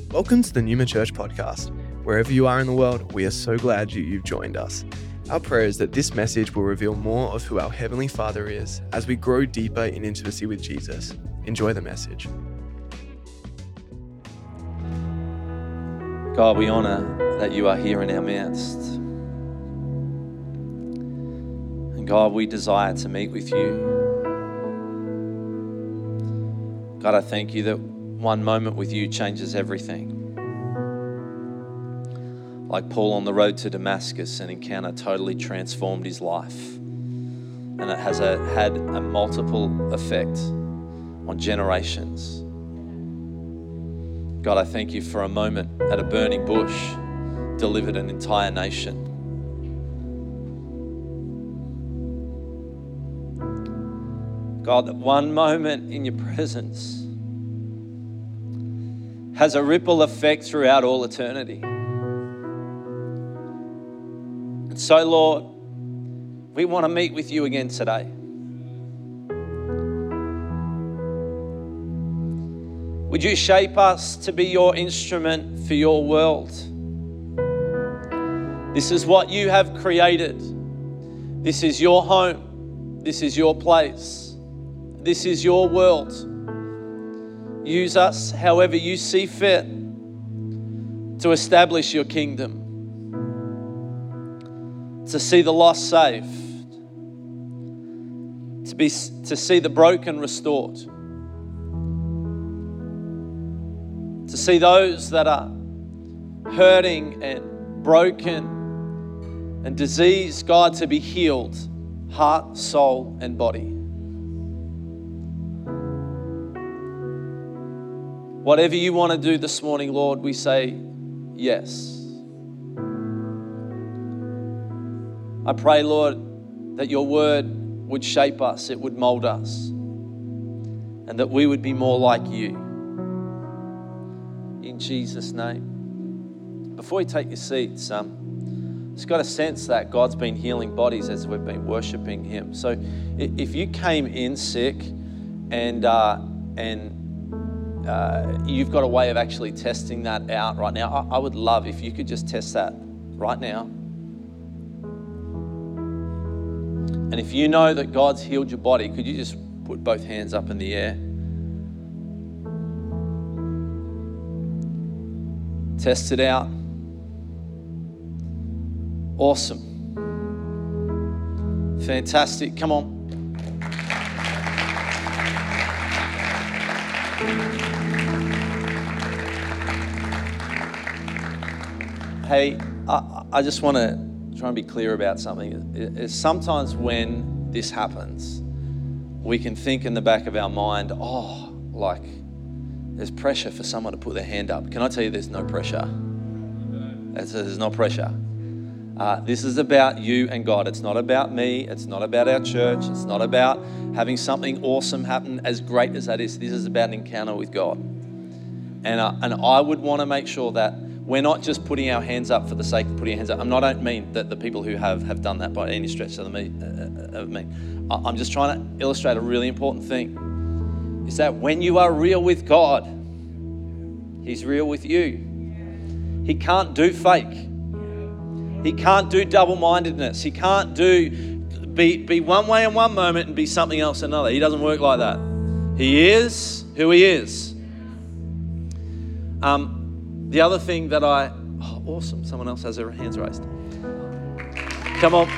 Welcome to the Newman Church podcast. Wherever you are in the world, we are so glad you've joined us. Our prayer is that this message will reveal more of who our Heavenly Father is as we grow deeper in intimacy with Jesus. Enjoy the message. God, we honor that you are here in our midst. And God, we desire to meet with you. God, I thank you that one moment with you changes everything. Like Paul on the road to Damascus, an encounter totally transformed his life. And it has had a multiple effect on generations. God, I thank you for a moment at a burning bush delivered an entire nation. God, that one moment in your presence has a ripple effect throughout all eternity. And so, Lord, we want to meet with you again today. Would you shape us to be your instrument for your world? This is what you have created. This is your home. This is your place. This is your world. Use us however you see fit to establish your kingdom, to see the lost saved, to see the broken restored, to see those that are hurting and broken and diseased, God, to be healed, heart, soul, and body. Whatever you want to do this morning, Lord, we say yes. I pray, Lord, that your word would shape us, it would mold us, and that we would be more like you. In Jesus' name. Before you take your seats, just got a sense that God's been healing bodies as we've been worshiping him. So if you came in sick and you've got a way of actually testing that out right now, I would love if you could just test that right now. And if you know that God's healed your body, could you just put both hands up in the air? Test it out. Awesome. Fantastic. Come on. Hey, I just want to try and be clear about something. Sometimes when this happens, we can think in the back of our mind, like there's pressure for someone to put their hand up. Can I tell you there's no pressure? There's no pressure. This is about you and God. It's not about me. It's not about our church. It's not about having something awesome happen, as great as that is. This is about an encounter with God. And I would want to make sure that we're not just putting our hands up for the sake of putting our hands up. I don't mean that the people who have done that by any stretch of me. I'm just trying to illustrate a really important thing. Is that when you are real with God, he's real with you. He can't do fake. He can't do double-mindedness. He can't be one way in one moment and be something else another. He doesn't work like that. He is who he is. The other thing that awesome, someone else has their hands raised. Come on.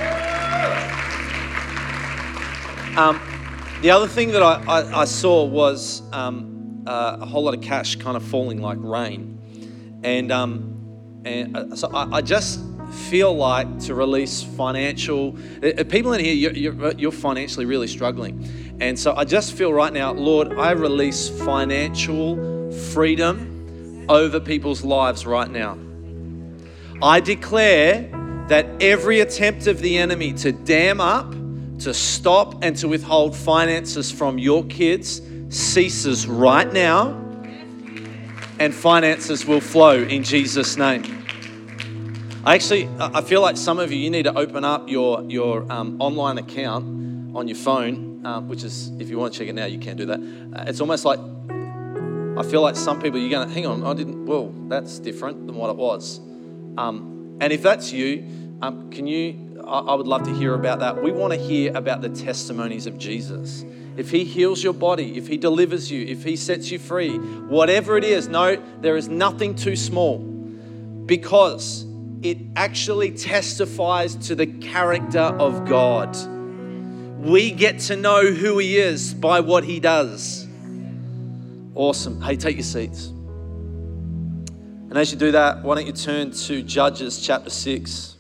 The other thing that I saw was a whole lot of cash kind of falling like rain. And so I just feel like to release financial, people in here, you're financially really struggling. And so I just feel right now, Lord, I release financial freedom over people's lives right now. I declare that every attempt of the enemy to dam up, to stop, and to withhold finances from your kids ceases right now, and finances will flow in Jesus' name. I feel like some of you need to open up your online account on your phone, which is, if you want to check it now, you can do that. It's almost like I feel like some people, you're going, hang on, that's different than what it was. And if that's you, I would love to hear about that. We want to hear about the testimonies of Jesus. If he heals your body, if he delivers you, if he sets you free, whatever it is, no, there is nothing too small, because it actually testifies to the character of God. We get to know who he is by what he does. Awesome. Hey, take your seats. And as you do that, why don't you turn to Judges chapter 6.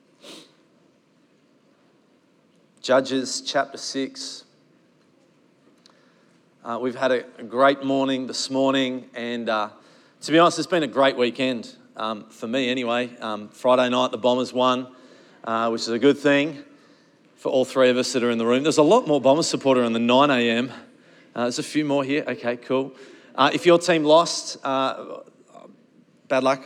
Judges chapter 6. We've had a great morning this morning, and to be honest, it's been a great weekend for me anyway. Friday night, the Bombers won, which is a good thing for all three of us that are in the room. There's a lot more Bombers supporter in the 9 a.m. There's a few more here. Okay, cool. If your team lost, bad luck.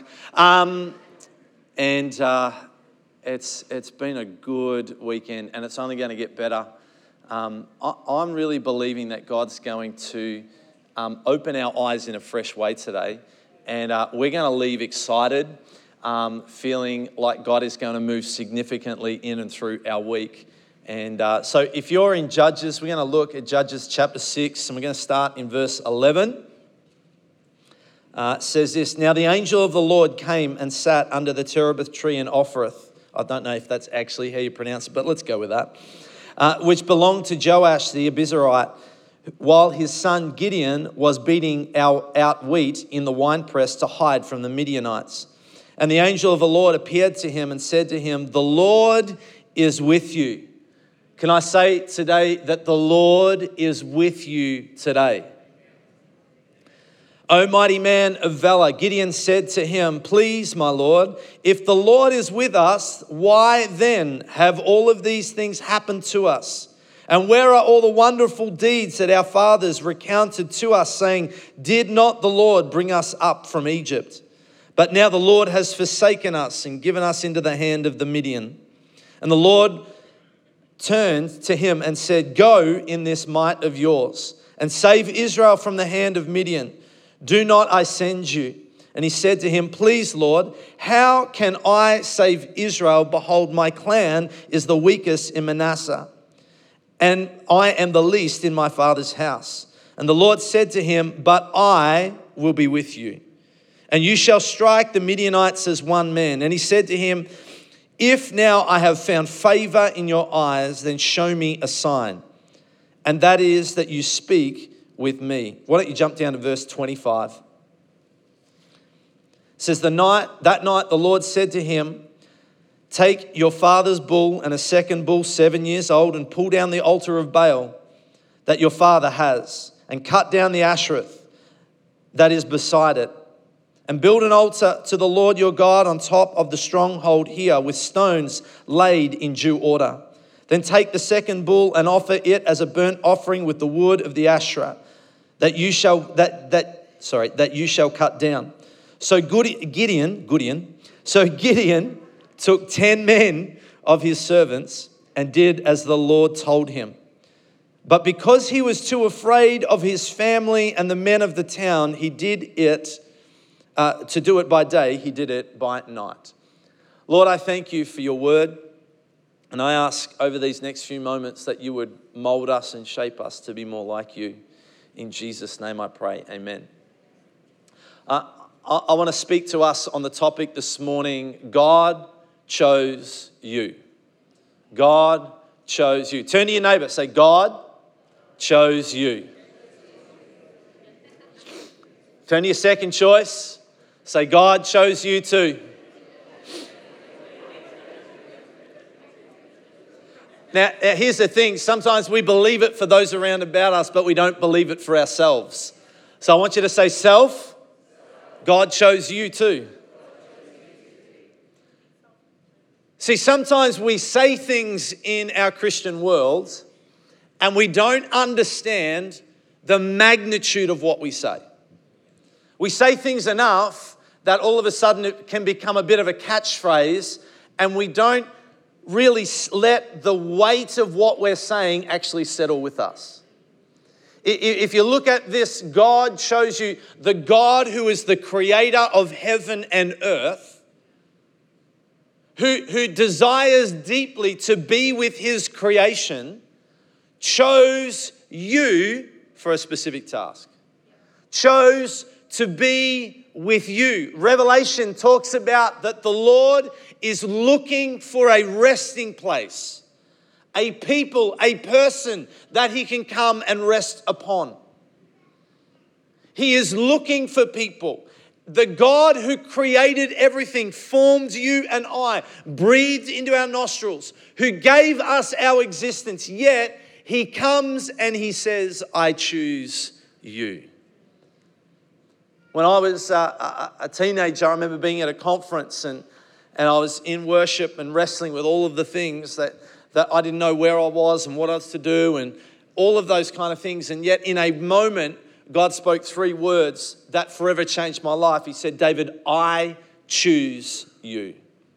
It's been a good weekend, and it's only going to get better. I'm really believing that God's going to open our eyes in a fresh way today, and we're going to leave excited, feeling like God is going to move significantly in and through our week. And so if you're in Judges, we're going to look at Judges chapter 6, and we're going to start in verse 11. It says this: Now the angel of the Lord came and sat under the terebinth tree in Ophrah. I don't know if that's actually how you pronounce it, but let's go with that. Which belonged to Joash the Abiezrite, while his son Gideon was beating out wheat in the winepress to hide from the Midianites. And the angel of the Lord appeared to him and said to him, "The Lord is with you." Can I say today that the Lord is with you today? O mighty man of valor, Gideon said to him, "Please, my Lord, if the Lord is with us, why then have all of these things happened to us? And where are all the wonderful deeds that our fathers recounted to us, saying, 'Did not the Lord bring us up from Egypt?' But now the Lord has forsaken us and given us into the hand of the Midian." And the Lord turned to him and said, "Go in this might of yours and save Israel from the hand of Midian. Do not I send you?" And he said to him, "Please, Lord, how can I save Israel? Behold, my clan is the weakest in Manasseh, and I am the least in my father's house." And the Lord said to him, "But I will be with you, and you shall strike the Midianites as one man." And he said to him, "If now I have found favor in your eyes, then show me a sign, and that is that you speak with me." Why don't you jump down to verse 25? It says, that night the Lord said to him, "Take your father's bull and a second bull 7 years old, and pull down the altar of Baal that your father has, and cut down the Ashereth that is beside it, and build an altar to the Lord your God on top of the stronghold here, with stones laid in due order. Then take the second bull and offer it as a burnt offering with the wood of the Asherah that you shall cut down." So Gideon took 10 men of his servants and did as the Lord told him. But because he was too afraid of his family and the men of the town, he did it to do it by day, he did it by night. Lord, I thank you for your word. And I ask over these next few moments that you would mold us and shape us to be more like you. In Jesus' name I pray, amen. I want to speak to us on the topic this morning: God chose you. God chose you. Turn to your neighbor, say, "God chose you." Turn to your second choice, say, "God chose you too." Now, here's the thing. Sometimes we believe it for those around about us, but we don't believe it for ourselves. So I want you to say, "Self, God chose you too." See, sometimes we say things in our Christian world and we don't understand the magnitude of what we say. We say things enough that all of a sudden it can become a bit of a catchphrase, and we don't really let the weight of what we're saying actually settle with us. If you look at this, God shows you the God who is the creator of heaven and earth, who desires deeply to be with his creation, chose you for a specific task. Chose to be with you. Revelation talks about that the Lord is looking for a resting place, a people, a person that he can come and rest upon. He is looking for people. The God who created everything, formed you and I, breathed into our nostrils, who gave us our existence, yet he comes and he says, I choose you. When I was a teenager, I remember being at a conference and I was in worship and wrestling with all of the things that I didn't know where I was and what I was to do and all of those kind of things. And yet in a moment, God spoke 3 words that forever changed my life. He said, David, I choose you.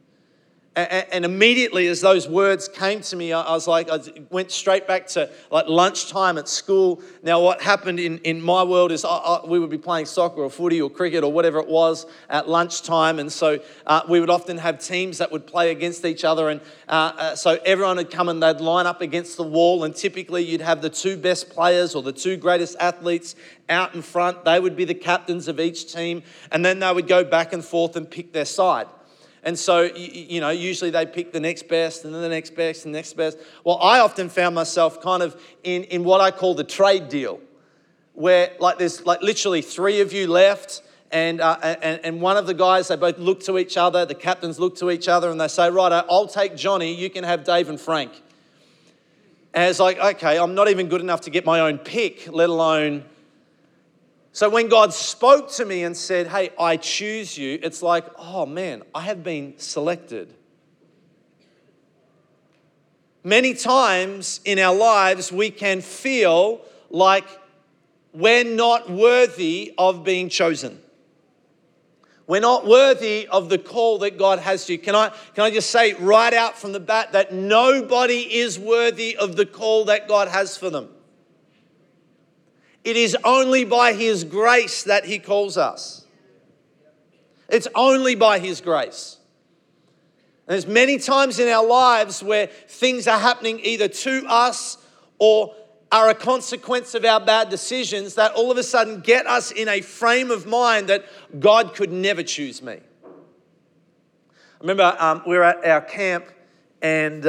And immediately as those words came to me, I went straight back to like lunchtime at school. Now what happened in my world is we would be playing soccer or footy or cricket or whatever it was at lunchtime. And so we would often have teams that would play against each other. And so everyone would come and they'd line up against the wall. And typically you'd have the 2 best players or the 2 greatest athletes out in front. They would be the captains of each team. And then they would go back and forth and pick their side. And so, usually they pick the next best and then the next best and the next best. Well, I often found myself kind of in what I call the trade deal, where there's literally 3 of you left and one of the guys, they both look to each other, the captains look to each other and they say, right, I'll take Johnny, you can have Dave and Frank. And it's like, okay, I'm not even good enough to get my own pick, let alone... So when God spoke to me and said, hey, I choose you, it's like, oh man, I have been selected. Many times in our lives, we can feel like we're not worthy of being chosen. We're not worthy of the call that God has to you. Can I just say right out from the bat that nobody is worthy of the call that God has for them. It is only by his grace that he calls us. It's only by his grace. And there's many times in our lives where things are happening either to us or are a consequence of our bad decisions that all of a sudden get us in a frame of mind that God could never choose me. I remember we were at our camp and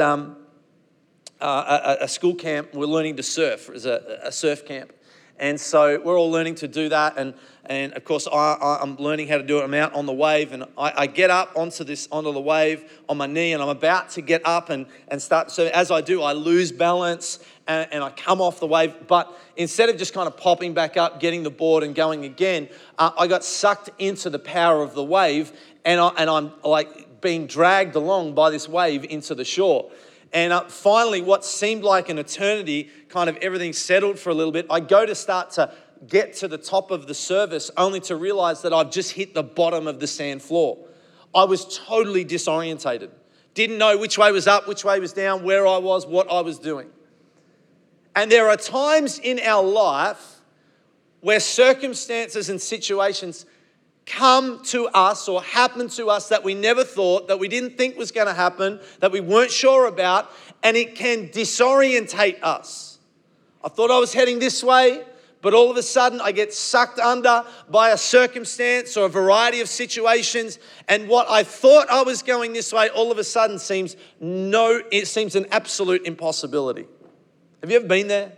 a school camp. We're learning to surf. It was a surf camp. And so we're all learning to do that. And of course, I'm learning how to do it. I'm out on the wave and I get up onto the wave on my knee and I'm about to get up and start. So as I do, I lose balance and I come off the wave. But instead of just kind of popping back up, getting the board and going again, I got sucked into the power of the wave and I'm like being dragged along by this wave into the shore. And finally, what seemed like an eternity, kind of everything settled for a little bit. I go to start to get to the top of the surface only to realize that I've just hit the bottom of the sand floor. I was totally disorientated. Didn't know which way was up, which way was down, where I was, what I was doing. And there are times in our life where circumstances and situations come to us or happen to us that we never thought, that we didn't think was going to happen, that we weren't sure about, and it can disorientate us. I thought I was heading this way, but all of a sudden I get sucked under by a circumstance or a variety of situations, and what I thought I was going this way all of a sudden seems an absolute impossibility. Have you ever been there?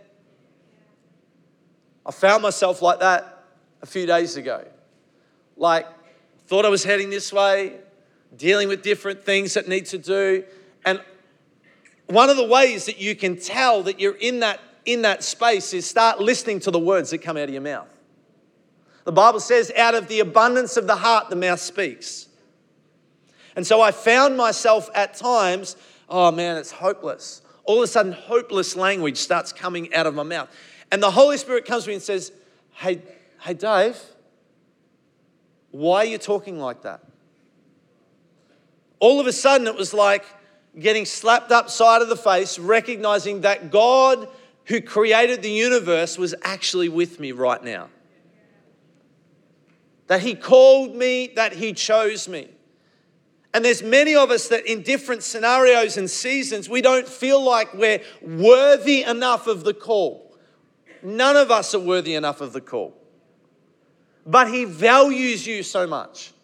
I found myself like that a few days ago. Like, thought I was heading this way, dealing with different things that need to do. And one of the ways that you can tell that you're in that space is start listening to the words that come out of your mouth. The Bible says, out of the abundance of the heart, the mouth speaks. And so I found myself at times, oh man, it's hopeless. All of a sudden, hopeless language starts coming out of my mouth. And the Holy Spirit comes to me and says, hey Dave, why are you talking like that? All of a sudden, it was like getting slapped upside of the face, recognizing that God who created the universe was actually with me right now. That he called me, that he chose me. And there's many of us that in different scenarios and seasons, we don't feel like we're worthy enough of the call. None of us are worthy enough of the call. But he values you so much.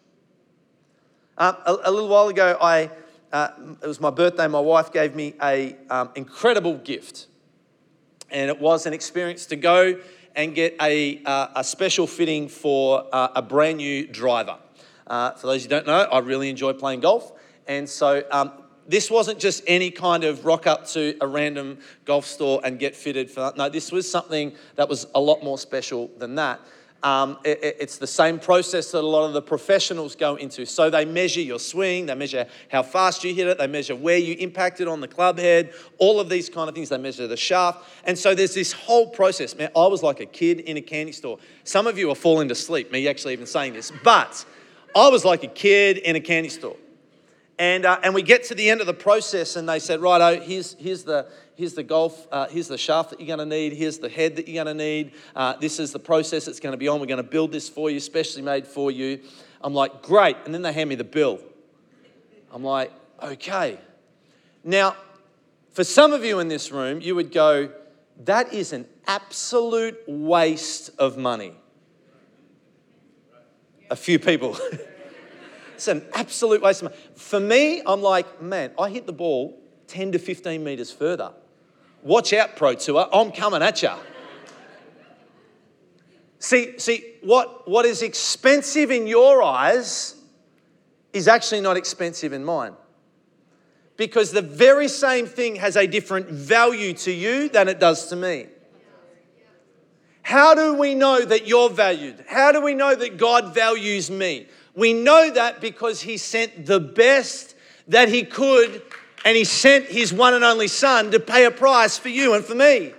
A little while ago, it was my birthday. My wife gave me an incredible gift. And it was an experience to go and get a special fitting for a brand new driver. For those who don't know, I really enjoy playing golf. And so this wasn't just any kind of rock up to a random golf store and get fitted for that. No, this was something that was a lot more special than that. It's the same process that a lot of the professionals go into. So they measure your swing, they measure how fast you hit it, they measure where you impacted on the club head, all of these kind of things. They measure the shaft. And so there's this whole process. Man, I was like a kid in a candy store. Some of you are falling to sleep, me actually even saying this. But I was like a kid in a candy store. And we get to the end of the process and they said, righto, here's the golf, here's the shaft that you're going to need, here's the head that you're going to need, this is the process it's going to be on, we're going to build this for you, specially made for you. I'm like, great. And then they hand me the bill. I'm like, okay. Now, for some of you in this room, you would go, that is an absolute waste of money. A few people. It's an absolute waste of money. For me, I'm like, man, I hit the ball 10 to 15 metres further. Watch out, Pro Tour. I'm coming at you. See, what is expensive in your eyes is actually not expensive in mine. Because the very same thing has a different value to you than it does to me. How do we know that you're valued? How do we know that God values me? We know that because he sent the best that he could, and he sent his one and only son to pay a price for you and for me.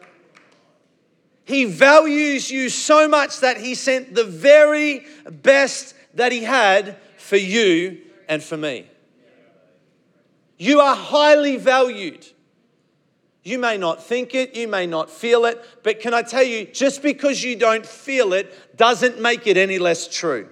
He values you so much that he sent the very best that he had for you and for me. You are highly valued. You may not think it, you may not feel it, but can I tell you, just because you don't feel it doesn't make it any less true.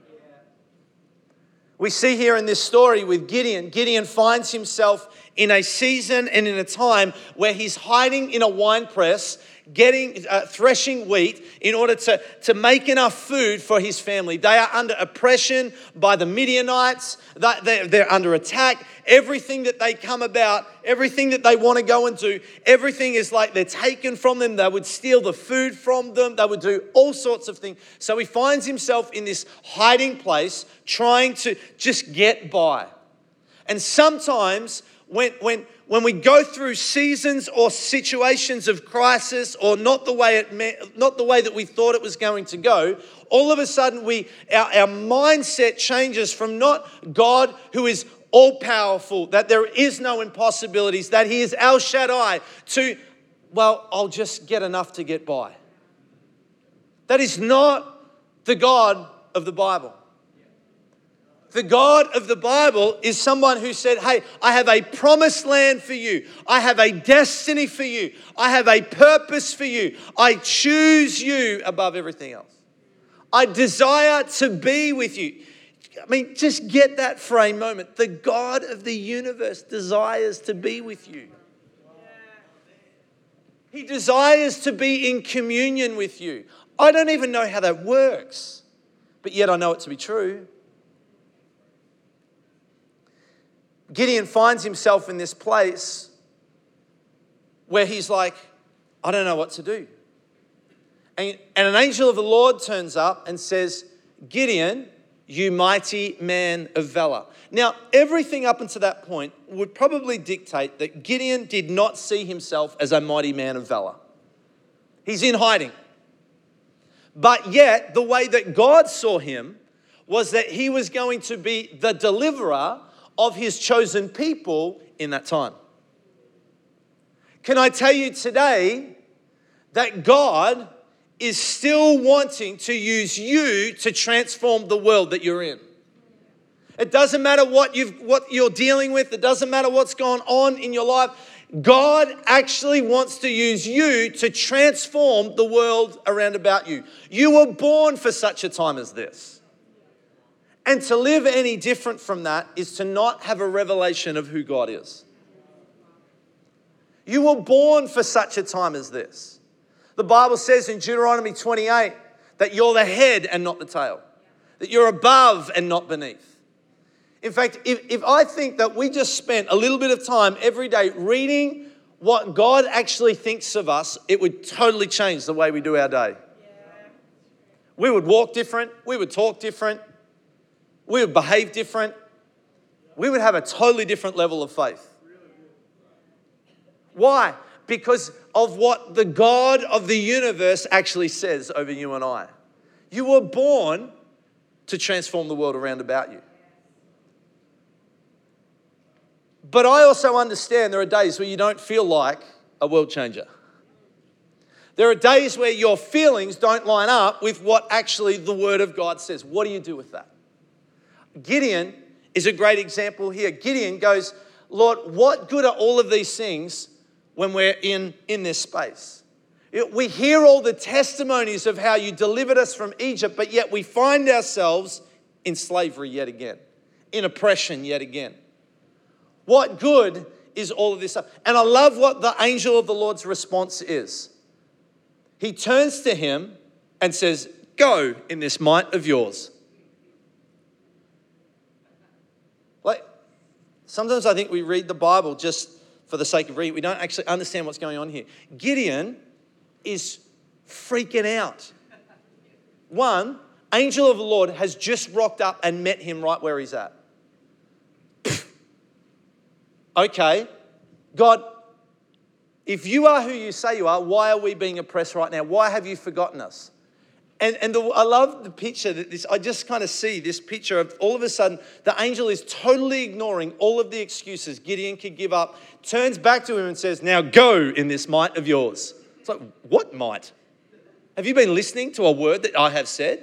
We see here in this story with Gideon, Gideon finds himself in a season and in a time where he's hiding in a wine press, threshing wheat in order to make enough food for his family. They are under oppression by the Midianites. They're under attack. Everything that they come about, everything that they want to go and do, everything is like they're taken from them. They would steal the food from them. They would do all sorts of things. So he finds himself in this hiding place trying to just get by. And sometimes when we go through seasons or situations of crisis or not the way that we thought it was going to go, all of a sudden our mindset changes from not God who is all-powerful, that there is no impossibilities, that he is El Shaddai, to, well, I'll just get enough to get by. That is not the God of the Bible. The God of the Bible is someone who said, hey, I have a promised land for you. I have a destiny for you. I have a purpose for you. I choose you above everything else. I desire to be with you. I mean, just get that frame moment. The God of the universe desires to be with you. He desires to be in communion with you. I don't even know how that works, but yet I know it to be true. Gideon finds himself in this place where he's like, I don't know what to do. And an angel of the Lord turns up and says, Gideon, you mighty man of valor. Now, everything up until that point would probably dictate that Gideon did not see himself as a mighty man of valor. He's in hiding. But yet, the way that God saw him was that he was going to be the deliverer of his chosen people in that time. Can I tell you today that God is still wanting to use you to transform the world that you're in? It doesn't matter what you're dealing with. It doesn't matter what's gone on in your life. God actually wants to use you to transform the world around about you. You were born for such a time as this. And to live any different from that is to not have a revelation of who God is. You were born for such a time as this. The Bible says in Deuteronomy 28 that you're the head and not the tail, that you're above and not beneath. In fact, if I think that we just spent a little bit of time every day reading what God actually thinks of us, it would totally change the way we do our day. We would walk different. We would talk different. We would behave different. We would have a totally different level of faith. Why? Because of what the God of the universe actually says over you and I. You were born to transform the world around about you. But I also understand there are days where you don't feel like a world changer. There are days where your feelings don't line up with what actually the Word of God says. What do you do with that? Gideon is a great example here. Gideon goes, Lord, what good are all of these things when we're in this space? We hear all the testimonies of how you delivered us from Egypt, but yet we find ourselves in slavery yet again, in oppression yet again. What good is all of this stuff? And I love what the angel of the Lord's response is. He turns to him and says, go in this might of yours. Like, sometimes I think we read the Bible just for the sake of reading. We don't actually understand what's going on here. Gideon is freaking out. One, angel of the Lord has just rocked up and met him right where he's at. Okay, God, if you are who you say you are, why are we being oppressed right now? Why have you forgotten us? I love the picture that I just kind of see this picture of all of a sudden the angel is totally ignoring all of the excuses Gideon could give up, turns back to him and says, now go in this might of yours. It's like, what might? Have you been listening to a word that I have said?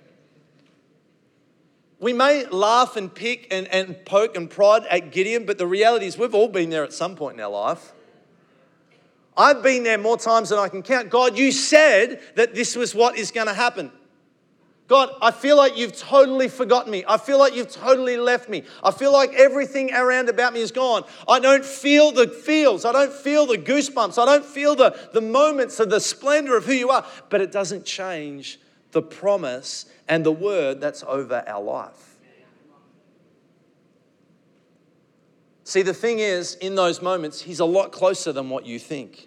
We may laugh and pick and poke and prod at Gideon, but the reality is we've all been there at some point in our life. I've been there more times than I can count. God, you said that this was what is going to happen. God, I feel like you've totally forgotten me. I feel like you've totally left me. I feel like everything around about me is gone. I don't feel the feels. I don't feel the goosebumps. I don't feel the moments of the splendor of who you are. But it doesn't change the promise and the word that's over our life. See, the thing is, in those moments, he's a lot closer than what you think.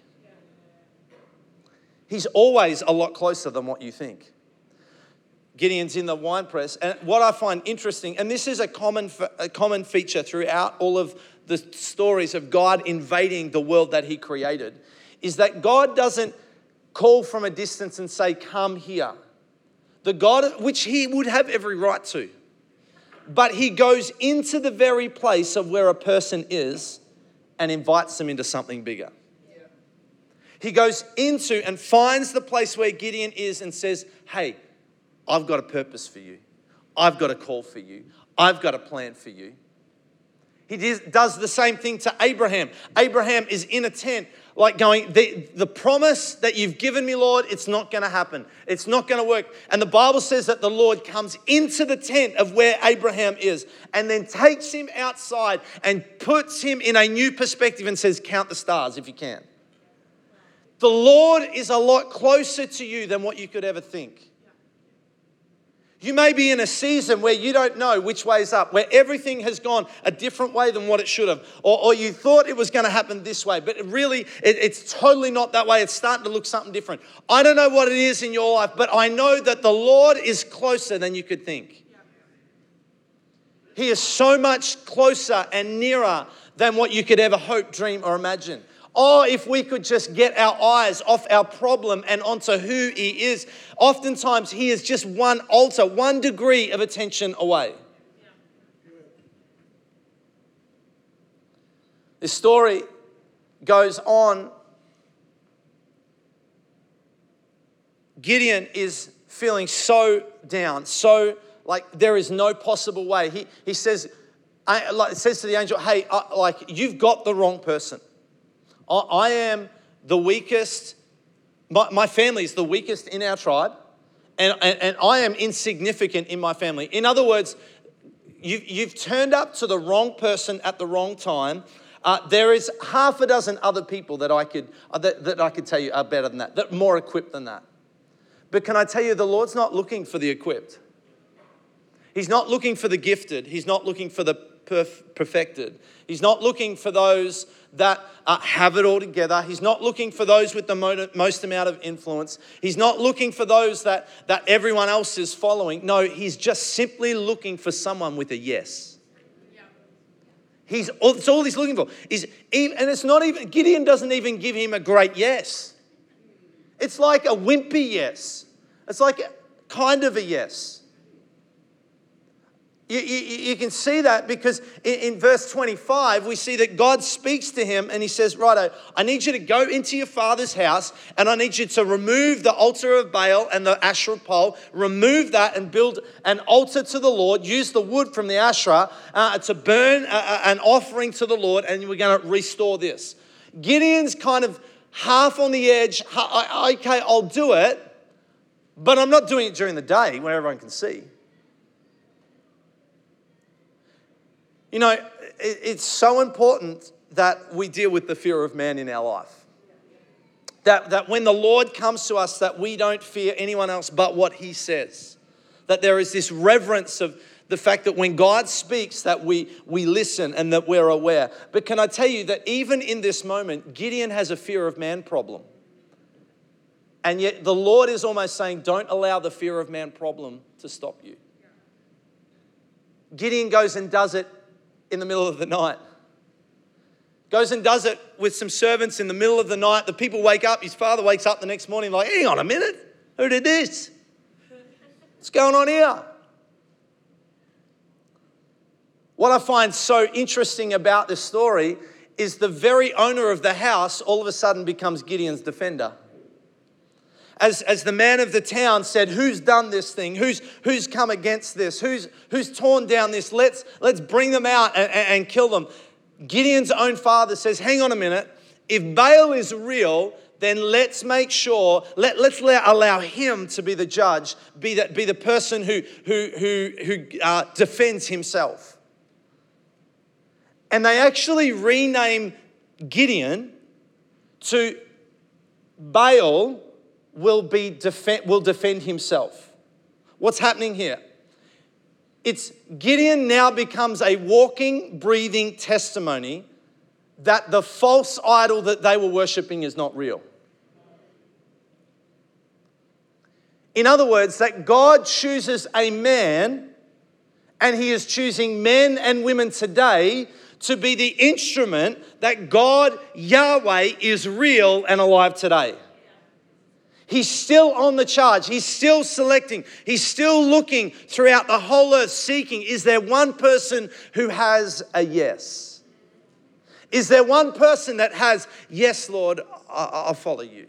He's always a lot closer than what you think. Gideon's in the winepress, and what I find interesting, and this is a common feature throughout all of the stories of God invading the world that he created, is that God doesn't call from a distance and say, come here. The God, which he would have every right to. But he goes into the very place of where a person is and invites them into something bigger. Yeah. He goes into and finds the place where Gideon is and says, hey, I've got a purpose for you. I've got a call for you. I've got a plan for you. He does the same thing to Abraham. Abraham is in a tent, like going, the promise that you've given me, Lord, it's not going to happen. It's not going to work. And the Bible says that the Lord comes into the tent of where Abraham is and then takes him outside and puts him in a new perspective and says, count the stars if you can. The Lord is a lot closer to you than what you could ever think. You may be in a season where you don't know which way's up, where everything has gone a different way than what it should have. Or you thought it was going to happen this way, but it's totally not that way. It's starting to look something different. I don't know what it is in your life, but I know that the Lord is closer than you could think. He is so much closer and nearer than what you could ever hope, dream, or imagine. Oh, if we could just get our eyes off our problem and onto who he is. Oftentimes, he is just one altar, 1 degree of attention away. This story goes on. Gideon is feeling so down, so like there is no possible way. He says, it says to the angel, hey, you've got the wrong person. I am the weakest. My family is the weakest in our tribe, and I am insignificant in my family. In other words, you've turned up to the wrong person at the wrong time. There is half a dozen other people that I could tell you are better than that are more equipped than that. But can I tell you, the Lord's not looking for the equipped. He's not looking for the gifted. He's not looking for the perfected. He's not looking for those that have it all together. He's not looking for those with the most amount of influence. He's not looking for those that everyone else is following. No, he's just simply looking for someone with a yes. It's all he's looking for. And it's not even, Gideon doesn't even give him a great yes. It's like a wimpy yes. It's like kind of a yes. You can see that because in verse 25, we see that God speaks to him and he says, righto, I need you to go into your father's house and I need you to remove the altar of Baal and the Asherah pole, remove that and build an altar to the Lord, use the wood from the Asherah to burn an offering to the Lord, and we're going to restore this. Gideon's kind of half on the edge. Okay, I'll do it, but I'm not doing it during the day when everyone can see. You know, it's so important that we deal with the fear of man in our life. That when the Lord comes to us, that we don't fear anyone else but what he says. That there is this reverence of the fact that when God speaks, that we listen and that we're aware. But can I tell you that even in this moment, Gideon has a fear of man problem. And yet the Lord is almost saying, don't allow the fear of man problem to stop you. Gideon goes and does it in the middle of the night. Goes and does it with some servants in the middle of the night. The people wake up. His father wakes up the next morning like, hang on a minute. Who did this? What's going on here? What I find so interesting about this story is the very owner of the house all of a sudden becomes Gideon's defender. As the man of the town said, who's done this thing? Who's come against this? Who's torn down this? Let's bring them out and kill them. Gideon's own father says, hang on a minute. If Baal is real, then let's make sure, let's allow him to be the judge, be the person who defends himself. And they actually rename Gideon to Baal will defend himself. What's happening here? It's Gideon now becomes a walking, breathing testimony that the false idol that they were worshiping is not real. In other words, that God chooses a man, and he is choosing men and women today to be the instrument that God, Yahweh, is real and alive today. He's still on the charge. He's still selecting. He's still looking throughout the whole earth, seeking, is there one person who has a yes? Is there one person that has, yes, Lord, I'll follow you?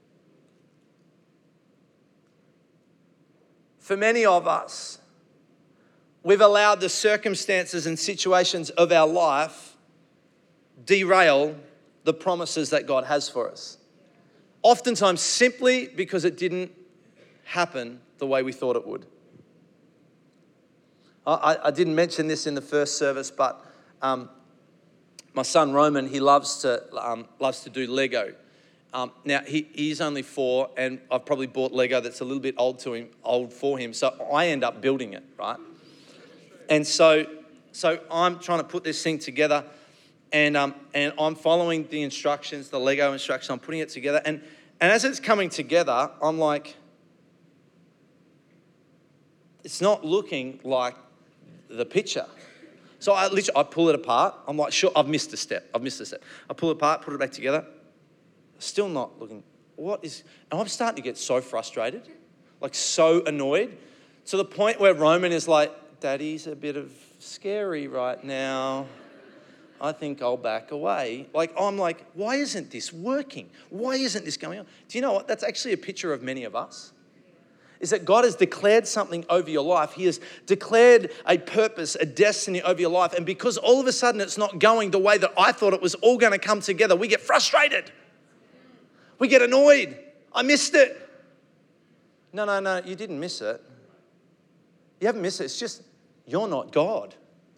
For many of us, we've allowed the circumstances and situations of our life derail the promises that God has for us. Oftentimes simply because it didn't happen the way we thought it would. I didn't mention this in the first service, but my son Roman, he loves to do Lego. Now he's only 4, and I've probably bought Lego that's a little bit old for him. So I end up building it, right? And so I'm trying to put this thing together. And I'm following the instructions, the Lego instructions. I'm putting it together. And as it's coming together, I'm like, it's not looking like the picture. So I pull it apart. I'm like, sure, I've missed a step. I pull it apart, put it back together. Still not looking. And I'm starting to get so frustrated, like so annoyed, to the point where Roman is like, Daddy's a bit of scary right now. I think I'll back away. I'm like, why isn't this working? Why isn't this going on? Do you know what? That's actually a picture of many of us. is that God has declared something over your life. He has declared a purpose, a destiny over your life. And because all of a sudden it's not going the way that I thought it was all going to come together, we get frustrated. We get annoyed. I missed it. No, you didn't miss it. You haven't missed it. It's just you're not God.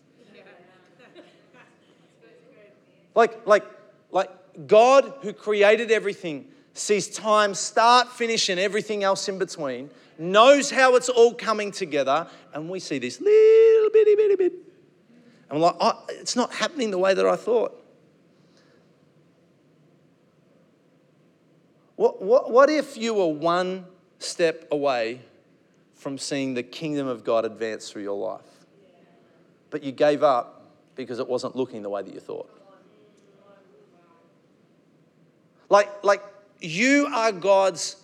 Like God, who created everything, sees time start, finish, and everything else in between, knows how it's all coming together, and we see this little bitty bit. And we're like, oh, it's not happening the way that I thought. What if you were one step away from seeing the kingdom of God advance through your life, but you gave up because it wasn't looking the way that you thought? Like you are God's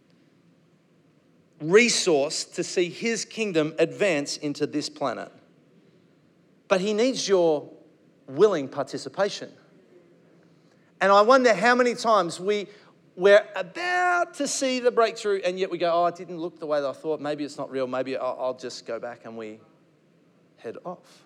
resource to see his kingdom advance into this planet. But he needs your willing participation. And I wonder how many times we're about to see the breakthrough and yet we go, oh, it didn't look the way that I thought. Maybe it's not real. Maybe I'll just go back, and we head off.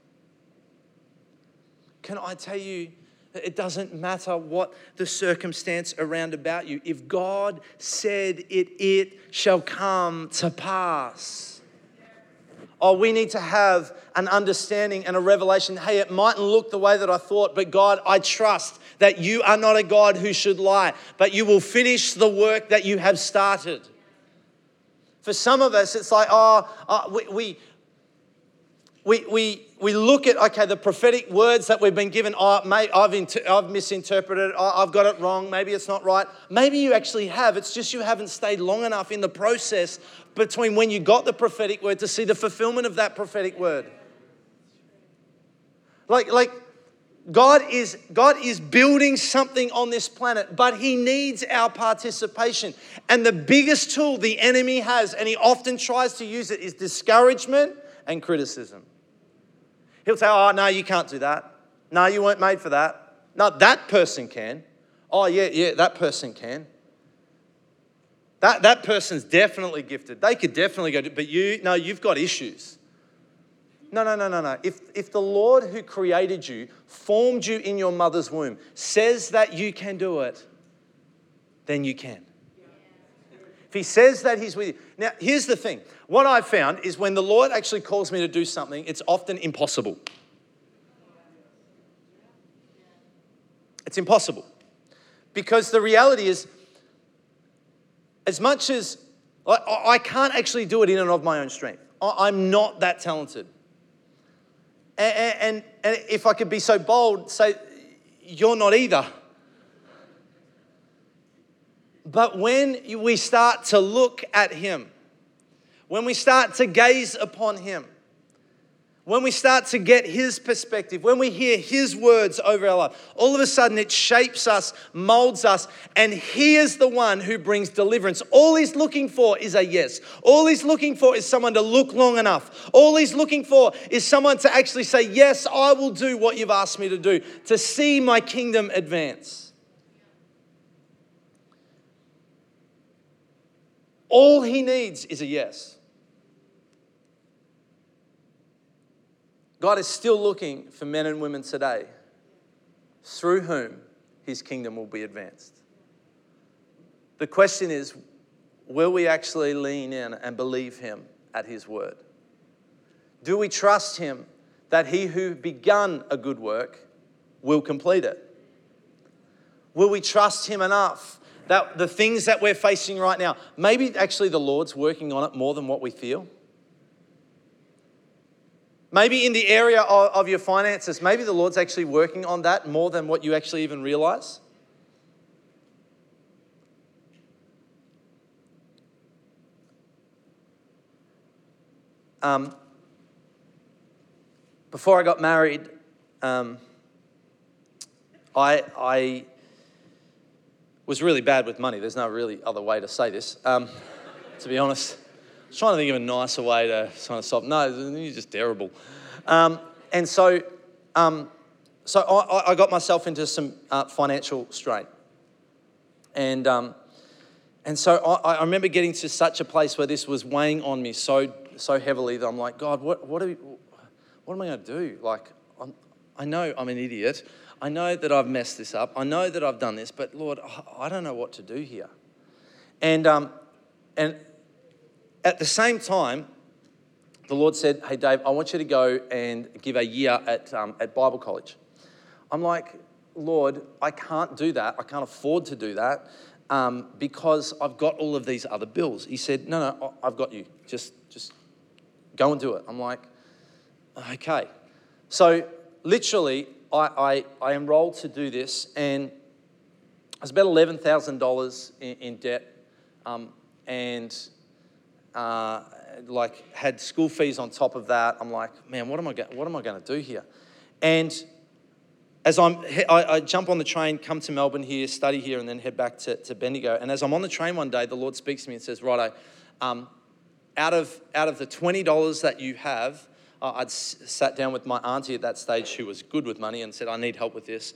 Can I tell you, it doesn't matter what the circumstance around about you. If God said it shall come to pass. Oh, we need to have an understanding and a revelation. Hey, it mightn't look the way that I thought, but God, I trust that you are not a God who should lie, but you will finish the work that you have started. For some of us, it's like, we look at, okay, the prophetic words that we've been given. Oh, mate, I've misinterpreted it. I've got it wrong. Maybe it's not right. Maybe you actually have. It's just you haven't stayed long enough in the process between when you got the prophetic word to see the fulfillment of that prophetic word. Like God is building something on this planet, but he needs our participation. And the biggest tool the enemy has, and he often tries to use it, is discouragement and criticism. He'll say, oh, no, you can't do that. No, you weren't made for that. No, that person can. Oh, yeah, that person can. That person's definitely gifted. They could definitely go, but you've got issues. No. If the Lord who created you, formed you in your mother's womb, says that you can do it, then you can. If he says that he's with you. Now, here's the thing. What I've found is when the Lord actually calls me to do something, it's often impossible. It's impossible. Because the reality is, as much as I can't actually do it in and of my own strength. I'm not that talented. And if I could be so bold, say, you're not either. But when we start to look at him, when we start to gaze upon him, when we start to get his perspective, when we hear his words over our life, all of a sudden it shapes us, molds us, and he is the one who brings deliverance. All he's looking for is a yes. All he's looking for is someone to look long enough. All he's looking for is someone to actually say, yes, I will do what you've asked me to do, to see my kingdom advance. All he needs is a yes. God is still looking for men and women today through whom his kingdom will be advanced. The question is, will we actually lean in and believe him at his word? Do we trust him that he who begun a good work will complete it? Will we trust him enough that the things that we're facing right now, maybe actually the Lord's working on it more than what we feel? Maybe in the area of your finances, maybe the Lord's actually working on that more than what you actually even realize. Before I got married, I was really bad with money. There's no really other way to say this, to be honest. I was trying to think of a nicer way to kind of solve. No, you're just terrible. And so I got myself into some financial strain. And And so I remember getting to such a place where this was weighing on me so heavily that I'm like, God, what am I going to do? Like, I know I'm an idiot. I know that I've messed this up. I know that I've done this, but Lord, I don't know what to do here. And at the same time, the Lord said, hey, Dave, I want you to go and give a year at Bible college. I'm like, Lord, I can't do that. I can't afford to do that because I've got all of these other bills. He said, no, I've got you. Just go and do it. I'm like, okay. So literally, I enrolled to do this, and I was about $11,000 in debt, and like had school fees on top of that. I'm like, man, what am I going to do here? And as I jump on the train, come to Melbourne here, study here, and then head back to Bendigo. And as I'm on the train one day, the Lord speaks to me and says, righto, out of the $20 that you have, I'd sat down with my auntie at that stage who was good with money and said, I need help with this.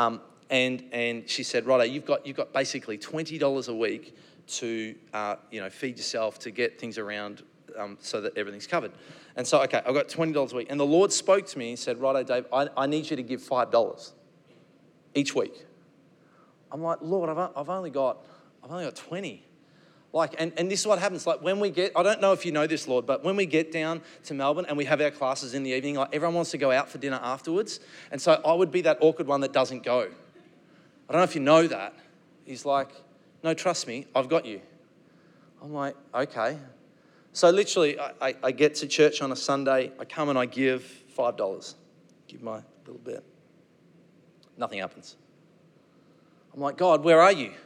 And she said, righto, you've got basically $20 a week to feed yourself, to get things around so that everything's covered. And so, okay, I've got $20 a week. And the Lord spoke to me and said, righto, Dave, I need you to give $5 each week. I'm like, Lord, I've only got 20. Like, and this is what happens. Like when we get, I don't know if you know this, Lord, but when we get down to Melbourne and we have our classes in the evening, like everyone wants to go out for dinner afterwards. And so I would be that awkward one that doesn't go. I don't know if you know that. He's like, no, trust me, I've got you. I'm like, okay. So literally, I get to church on a Sunday. I come and I give $5. Give my little bit. Nothing happens. I'm like, God, where are you?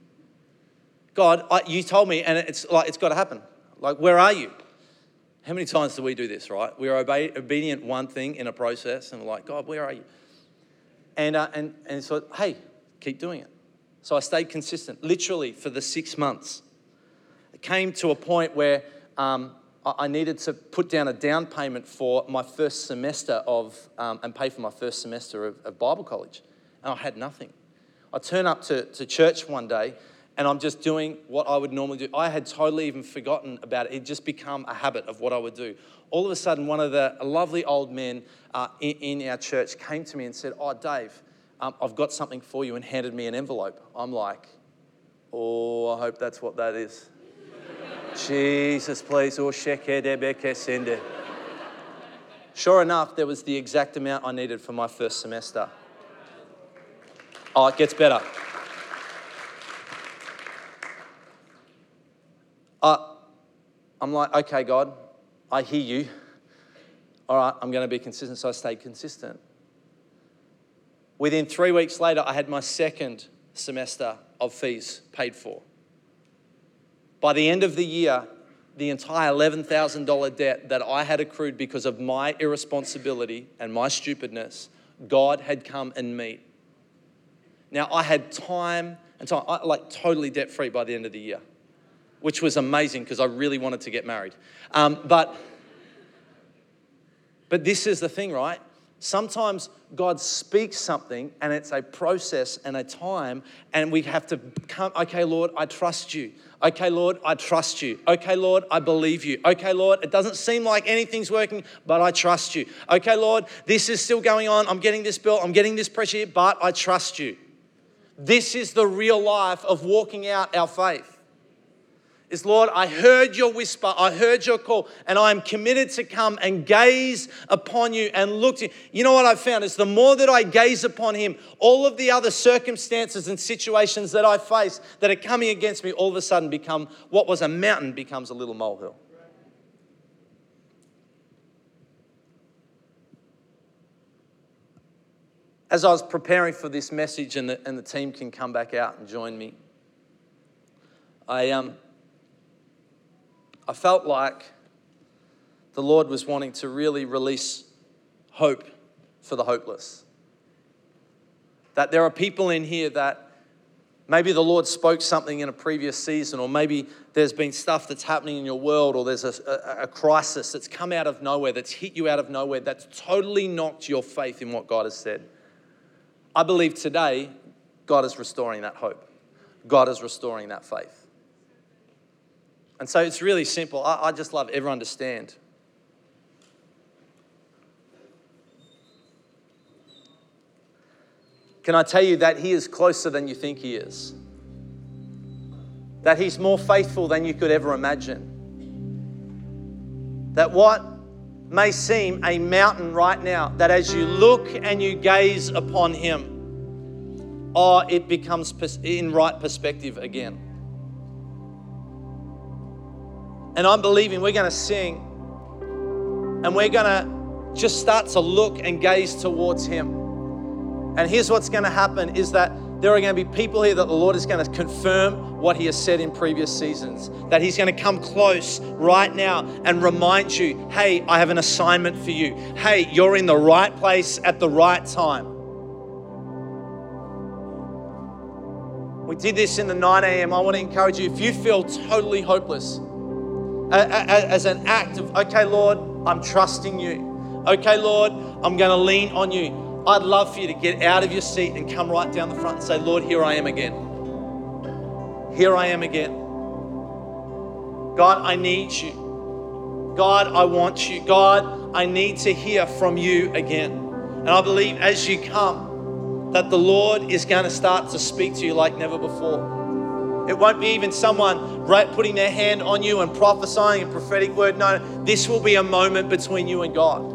God, you told me, and it's got to happen. Like, where are you? How many times do we do this, right? We're obedient one thing in a process, and we're like, God, where are you? And so, hey, keep doing it. So I stayed consistent, literally for the 6 months. It came to a point where I needed to put down a down payment for my first semester and pay for my first semester of Bible college. And I had nothing. I turn up to church one day, and I'm just doing what I would normally do. I had totally even forgotten about it. It just become a habit of what I would do. All of a sudden, one of the lovely old men in our church came to me and said, oh, Dave, I've got something for you, and handed me an envelope. I'm like, oh, I hope that's what that is. Jesus, please. Oh, sende. Sure enough, there was the exact amount I needed for my first semester. Oh, it gets better. I'm like, okay, God, I hear you. All right, I'm going to be consistent. So I stayed consistent. Within 3 weeks later, I had my second semester of fees paid for. By the end of the year, the entire $11,000 debt that I had accrued because of my irresponsibility and my stupidness, God had come and met. Now, I had time, like totally debt-free by the end of the year, which was amazing because I really wanted to get married. But this is the thing, right? Sometimes God speaks something and it's a process and a time, and we have to come, okay, Lord, I trust you. Okay, Lord, I trust you. Okay, Lord, I believe you. Okay, Lord, it doesn't seem like anything's working, but I trust you. Okay, Lord, this is still going on. I'm getting this bill. I'm getting this pressure here, but I trust you. This is the real life of walking out our faith. Is, Lord, I heard your whisper, I heard your call, and I am committed to come and gaze upon you and look to you. You know what I've found is the more that I gaze upon him, all of the other circumstances and situations that I face that are coming against me all of a sudden become, what was a mountain becomes a little molehill. As I was preparing for this message, and the team can come back out and join me, I felt like the Lord was wanting to really release hope for the hopeless. That there are people in here that maybe the Lord spoke something in a previous season, or maybe there's been stuff that's happening in your world, or there's a crisis that's come out of nowhere, that's hit you out of nowhere, that's totally knocked your faith in what God has said. I believe today God is restoring that hope. God is restoring that faith. And so it's really simple. I just love everyone to stand. Can I tell you that he is closer than you think he is? That he's more faithful than you could ever imagine. That what may seem a mountain right now, that as you look and you gaze upon him, it becomes in right perspective again. And I'm believing we're going to sing and we're going to just start to look and gaze towards him. And here's what's going to happen is that there are going to be people here that the Lord is going to confirm what he has said in previous seasons. That he's going to come close right now and remind you, hey, I have an assignment for you. Hey, you're in the right place at the right time. We did this in the 9 a.m. I want to encourage you, if you feel totally hopeless, as an act of, okay, Lord, I'm trusting you. Okay, Lord, I'm going to lean on you. I'd love for you to get out of your seat and come right down the front and say, Lord, here I am again. Here I am again. God, I need you. God, I want you. God, I need to hear from you again. And I believe as you come, that the Lord is going to start to speak to you like never before. It won't be even someone putting their hand on you and prophesying a prophetic word. No, this will be a moment between you and God.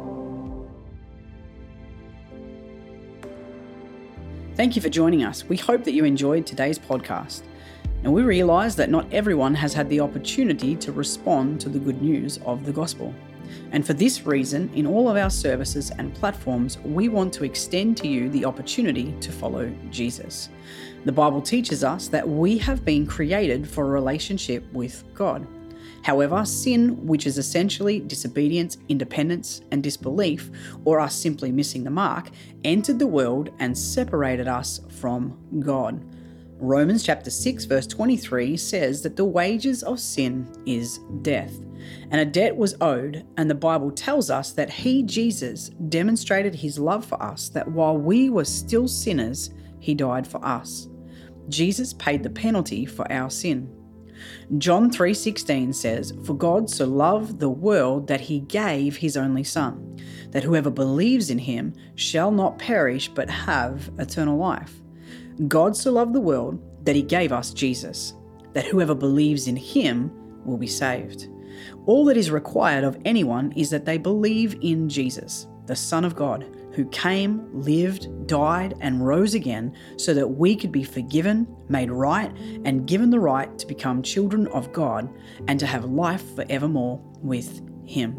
Thank you for joining us. We hope that you enjoyed today's podcast. And we realize that not everyone has had the opportunity to respond to the good news of the gospel. And for this reason, in all of our services and platforms, we want to extend to you the opportunity to follow Jesus. The Bible teaches us that we have been created for a relationship with God. However, sin, which is essentially disobedience, independence, and disbelief, or us simply missing the mark, entered the world and separated us from God. Romans chapter 6 verse 23 says that the wages of sin is death. And a debt was owed, and the Bible tells us that he, Jesus, demonstrated his love for us, that while we were still sinners, he died for us. Jesus paid the penalty for our sin. John 3:16 says, "For God so loved the world that he gave his only Son, that whoever believes in him shall not perish but have eternal life." God so loved the world that he gave us Jesus, that whoever believes in him will be saved. All that is required of anyone is that they believe in Jesus, the Son of God, who came, lived, died, and rose again so that we could be forgiven, made right, and given the right to become children of God and to have life forevermore with him.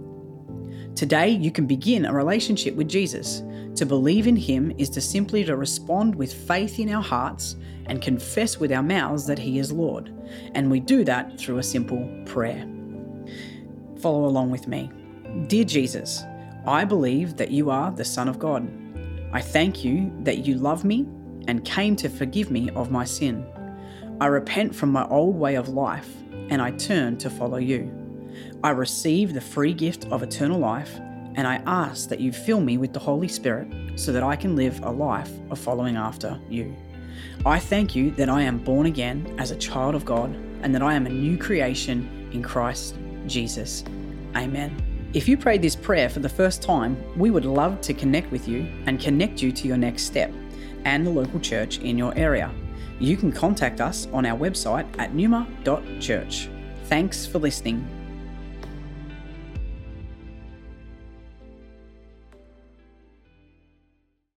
Today, you can begin a relationship with Jesus. To believe in him is to simply respond with faith in our hearts and confess with our mouths that he is Lord. And we do that through a simple prayer. Follow along with me. Dear Jesus, I believe that you are the Son of God. I thank you that you love me and came to forgive me of my sin. I repent from my old way of life and I turn to follow you. I receive the free gift of eternal life and I ask that you fill me with the Holy Spirit so that I can live a life of following after you. I thank you that I am born again as a child of God and that I am a new creation in Christ Jesus. Amen. If you prayed this prayer for the first time, we would love to connect with you and connect you to your next step and the local church in your area. You can contact us on our website at numa.church. Thanks for listening.